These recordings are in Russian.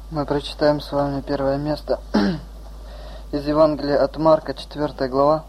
Мы прочитаем с вами первое место из Евангелия от Марка, 4 глава,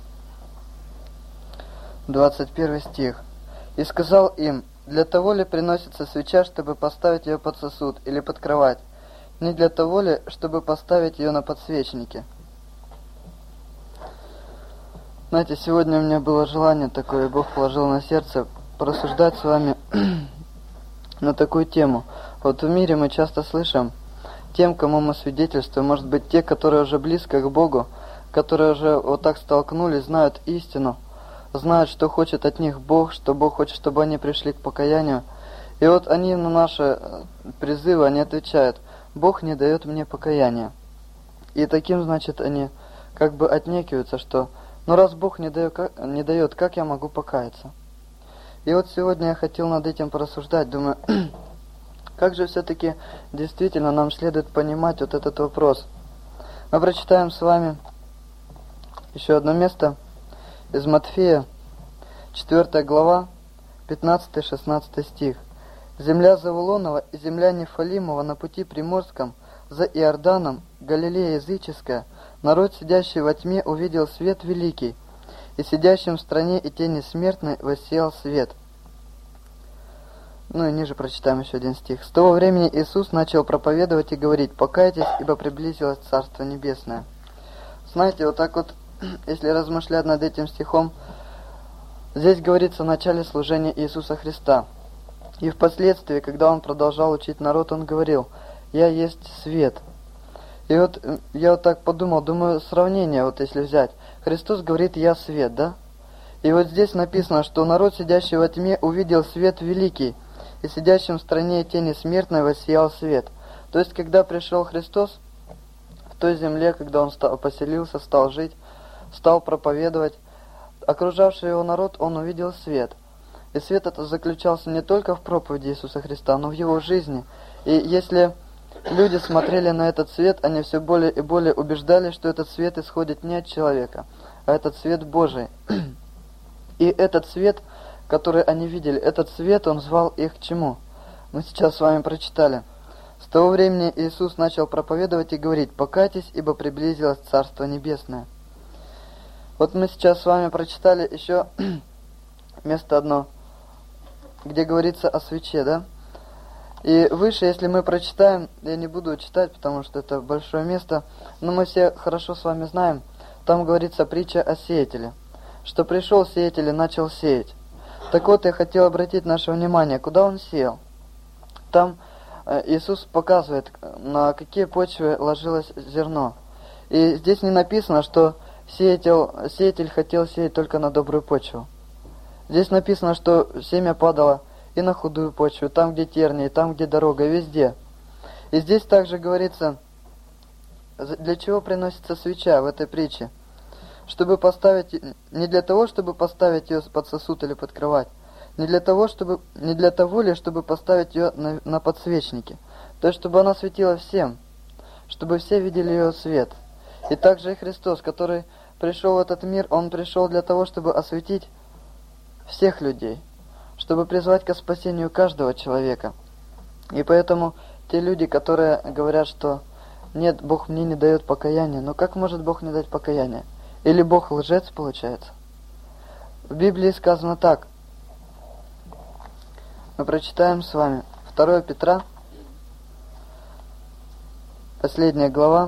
21 стих. «И сказал им: для того ли приносится свеча, чтобы поставить ее под сосуд или под кровать? Не для того ли, чтобы поставить ее на подсвечнике?» Знаете, сегодня у меня было желание такое, Бог положил на сердце, порассуждать с вами на такую тему. Вот в мире мы часто слышим, тем, кому мы свидетельствуем, может быть, те, которые уже близко к Богу, которые уже вот так столкнулись, знают истину, знают, что хочет от них Бог, что Бог хочет, чтобы они пришли к покаянию. И вот они на наши призывы, они отвечают: Бог не дает мне покаяния. И таким, значит, они как бы отнекиваются, что ну раз Бог не дает, как я могу покаяться? И вот сегодня я хотел над этим порассуждать, думаю, как же все-таки действительно нам следует понимать вот этот вопрос. Мы прочитаем с вами еще одно место из Матфея, 4 глава, 15-16 стих. «Земля Завулонова и земля Нефалимова на пути приморском, за Иорданом, Галилея языческая, народ, сидящий во тьме, увидел свет великий, и сидящим в стране и тени смертной воссиял свет». Ну и ниже прочитаем еще один стих. «С того времени Иисус начал проповедовать и говорить: покайтесь, ибо приблизилось Царство Небесное». Знаете, вот так вот, если размышлять над этим стихом, здесь говорится о начале служения Иисуса Христа. И впоследствии, когда Он продолжал учить народ, Он говорил: «Я есть свет». И вот я вот так подумал, думаю, сравнение, вот если взять. Христос говорит: «Я свет», да? И вот здесь написано, что народ, сидящий во тьме, увидел свет великий, и сидящим в стране тени смертной воссиял свет. То есть, когда пришел Христос в той земле, когда Он поселился, стал жить, стал проповедовать, окружавший его народ, он увидел свет. И свет этот заключался не только в проповеди Иисуса Христа, но в его жизни. И если люди смотрели на этот свет, они все более и более убеждались, что этот свет исходит не от человека, а этот свет Божий. И этот свет, который они видели, этот свет, он звал их к чему? Мы сейчас с вами прочитали. «С того времени Иисус начал проповедовать и говорить: покайтесь, ибо приблизилось Царство Небесное». Вот мы сейчас с вами прочитали еще место одно, где говорится о свече, да? И выше, если мы прочитаем, я не буду читать, потому что это большое место, но мы все хорошо с вами знаем, там говорится притча о сеятеле, что пришел сеятель и начал сеять. Так вот, я хотел обратить наше внимание, куда он сеял. Там Иисус показывает, на какие почвы ложилось зерно. И здесь не написано, что сеятель хотел сеять только на добрую почву. Здесь написано, что семя падало и на худую почву, там, где тернии, там, где дорога, везде. И здесь также говорится, для чего приносится свеча в этой притче. Чтобы поставить, не для того, чтобы поставить ее под сосуд или под кровать, не для того ли, чтобы поставить ее на подсвечнике, то есть, чтобы она светила всем, чтобы все видели ее свет. И также и Христос, который пришел в этот мир, Он пришел для того, чтобы осветить всех людей, чтобы призвать к спасению каждого человека. И поэтому те люди, которые говорят, что нет, Бог мне не дает покаяния, но как может Бог не дать покаяния? Или Бог лжец, получается? В Библии сказано так. Мы прочитаем с вами 2 Петра, последняя глава,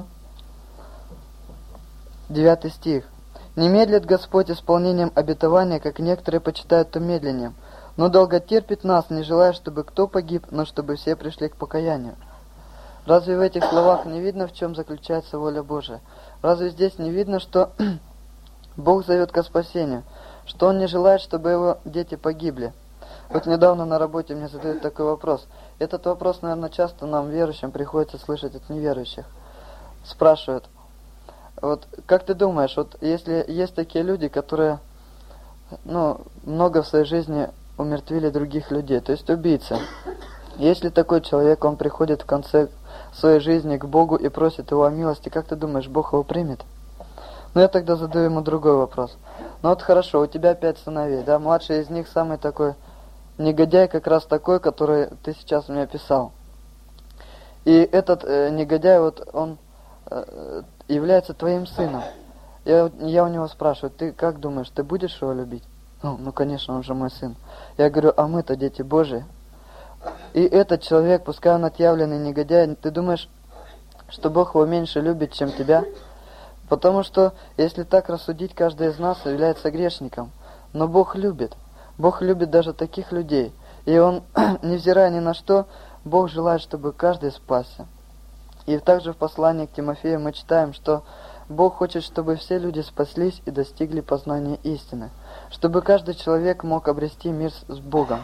9 стих. «Не медлит Господь исполнением обетования, как некоторые почитают то медлением, но долготерпит нас, не желая, чтобы кто погиб, но чтобы все пришли к покаянию». Разве в этих словах не видно, в чем заключается воля Божия? Разве здесь не видно, что Бог зовет ко спасению, что Он не желает, чтобы Его дети погибли? Вот недавно на работе мне задают такой вопрос. Этот вопрос, наверное, часто нам, верующим, приходится слышать от неверующих. Спрашивают: вот как ты думаешь, вот если есть такие люди, которые, много в своей жизни умертвили других людей, то есть убийцы. Если такой человек, он приходит в конце своей жизни к Богу и просит Его о милости, как ты думаешь, Бог его примет? Но я тогда задаю ему другой вопрос. Ну вот хорошо, у тебя 5 сыновей, да, младший из них самый такой негодяй, как раз такой, который ты сейчас мне описал. И этот негодяй, вот он является твоим сыном. Я у него спрашиваю: ты как думаешь, ты будешь его любить? Ну, конечно, он же мой сын. Я говорю: а мы-то дети Божии. И этот человек, пускай он отъявленный негодяй, ты думаешь, что Бог его меньше любит, чем тебя? Потому что, если так рассудить, каждый из нас является грешником. Но Бог любит. Бог любит даже таких людей. И Он, невзирая ни на что, Бог желает, чтобы каждый спасся. И также в послании к Тимофею мы читаем, что Бог хочет, чтобы все люди спаслись и достигли познания истины. Чтобы каждый человек мог обрести мир с Богом.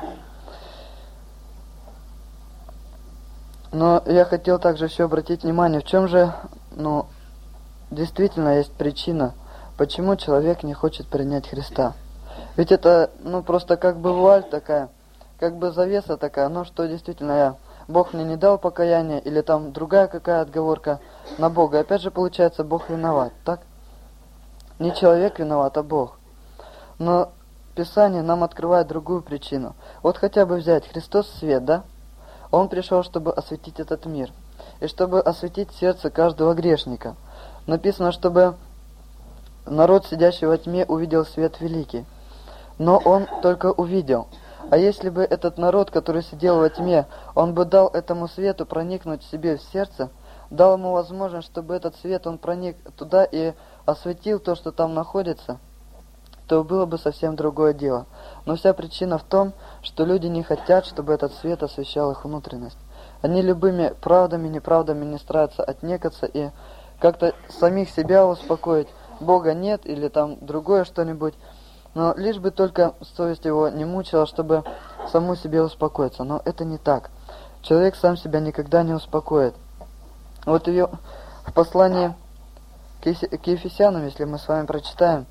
Но я хотел также еще обратить внимание, в чем же, действительно есть причина, почему человек не хочет принять Христа. Ведь это, просто как бы вуаль такая, как бы завеса такая, что действительно Бог мне не дал покаяния, или там другая какая отговорка на Бога. И опять же получается, Бог виноват, так? Не человек виноват, а Бог. Но Писание нам открывает другую причину. Вот хотя бы взять Христос свет, да? Он пришел, чтобы осветить этот мир, и чтобы осветить сердце каждого грешника. Написано, чтобы народ, сидящий во тьме, увидел свет великий. Но он только увидел. А если бы этот народ, который сидел во тьме, он бы дал этому свету проникнуть себе в сердце, дал ему возможность, чтобы этот свет, он проник туда и осветил то, что там находится, то было бы совсем другое дело. Но вся причина в том, что люди не хотят, чтобы этот свет освещал их внутренность. Они любыми правдами, неправдами не стараются отнекаться и как-то самих себя успокоить. Бога нет или там другое что-нибудь. Но лишь бы только совесть его не мучила, чтобы саму себе успокоиться. Но это не так. Человек сам себя никогда не успокоит. Вот ее в послании к Ефесянам, если мы с вами прочитаем,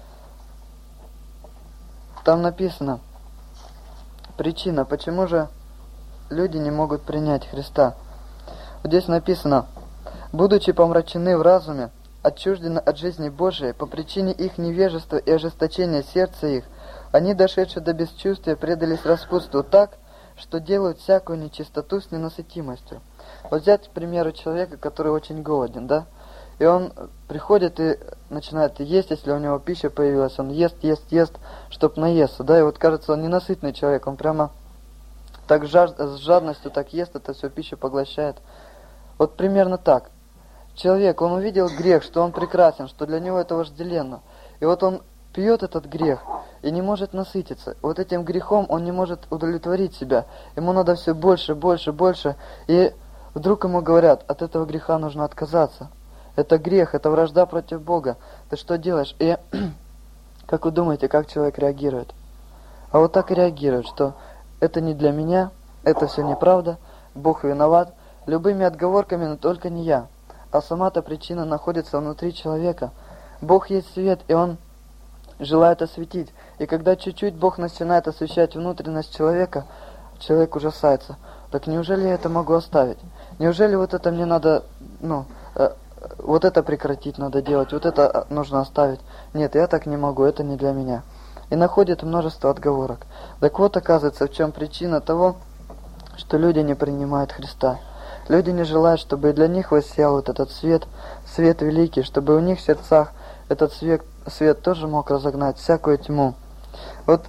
там написано причина, почему же люди не могут принять Христа. Вот здесь написано: «Будучи помрачены в разуме, отчуждены от жизни Божией, по причине их невежества и ожесточения сердца их, они, дошедшие до бесчувствия, предались распутству так, что делают всякую нечистоту с ненасытимостью». Вот взять, к примеру, человека, который очень голоден, да? И он приходит и начинает есть, если у него пища появилась, он ест, чтобы наесться, да? И вот кажется, он ненасытный человек, он прямо так с жадностью так ест, это все пищу поглощает. Вот примерно так. Человек, он увидел грех, что он прекрасен, что для него это вожделенно. И вот он пьет этот грех и не может насытиться. Вот этим грехом он не может удовлетворить себя. Ему надо все больше, больше, больше. И вдруг ему говорят: от этого греха нужно отказаться. Это грех, это вражда против Бога. Ты что делаешь? И как вы думаете, как человек реагирует? А вот так и реагирует, что это не для меня, это все неправда, Бог виноват, любыми отговорками, но только не я. А сама-то причина находится внутри человека. Бог есть свет, и Он желает осветить. И когда чуть-чуть Бог начинает освещать внутренность человека, человек ужасается. Так неужели я это могу оставить? Неужели вот это мне надо, вот это прекратить надо делать, вот это нужно оставить? Нет, я так не могу, это не для меня. И находит множество отговорок. Так вот, оказывается, в чем причина того, что люди не принимают Христа. Люди не желают, чтобы и для них воссиял вот этот свет, свет великий, чтобы у них в сердцах этот свет тоже мог разогнать всякую тьму. Вот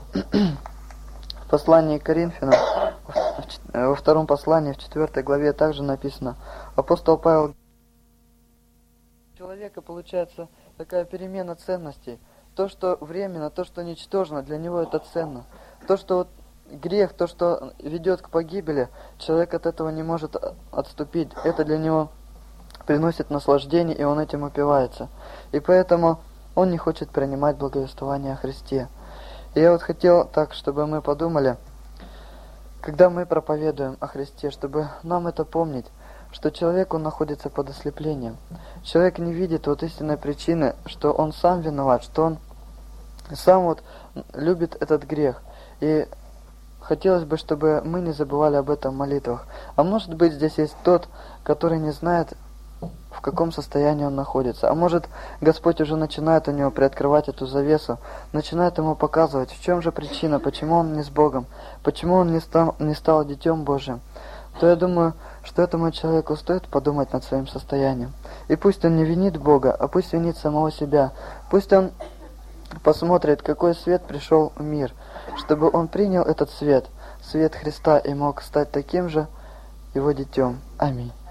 в послании к Коринфянам, во втором послании, в 4 главе также написано, апостол Павел: у человека получается такая перемена ценностей. То, что временно, то, что ничтожно, для него это ценно. То, что вот грех, то, что ведет к погибели, человек от этого не может отступить. Это для него приносит наслаждение, и он этим упивается. И поэтому он не хочет принимать благовествование о Христе. И я вот хотел так, чтобы мы подумали, когда мы проповедуем о Христе, чтобы нам это помнить, что человек, он находится под ослеплением. Человек не видит вот истинной причины, что он сам виноват, что он сам вот любит этот грех. И хотелось бы, чтобы мы не забывали об этом в молитвах. А может быть, здесь есть тот, который не знает, в каком состоянии он находится. А может, Господь уже начинает у него приоткрывать эту завесу, начинает ему показывать, в чем же причина, почему он не с Богом, почему он не стал детем Божьим. То я думаю, что этому человеку стоит подумать над своим состоянием. И пусть он не винит Бога, а пусть винит самого себя. Пусть он посмотрит, какой свет пришел в мир, чтобы он принял этот свет, свет Христа, и мог стать таким же его детем. Аминь.